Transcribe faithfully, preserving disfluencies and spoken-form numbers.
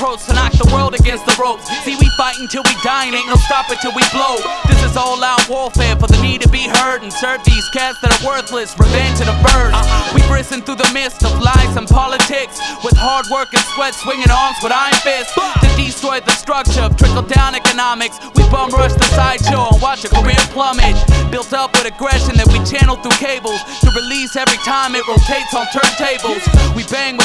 approach to knock the world against the ropes. See, we fightin' till we dying, ain't no stopping till we blow. This is all out warfare for the need to be heard and serve these cats that are worthless. Revenge of the birds. We bristlin' through the mist of lies and politics with hard work and sweat, swinging arms with iron fists to destroy the structure of trickle-down economics. We bum rush the sideshow and watch a career plummet, built up with aggression that we channel through cables to release every time it rotates on turntables. We bang with